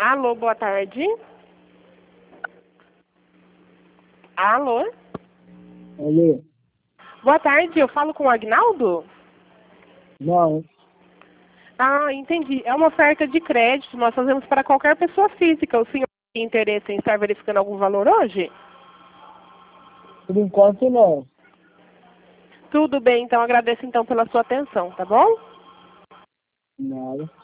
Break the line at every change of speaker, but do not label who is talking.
Alô, boa tarde. Alô?
Alô?
Boa tarde, eu falo com o Agnaldo?
Não.
Ah, entendi. É uma oferta de crédito, nós fazemos para qualquer pessoa física. O senhor tem interesse em estar verificando algum valor hoje?
Por enquanto, não.
Tudo bem, então agradeço então pela sua atenção, tá bom?
Nada.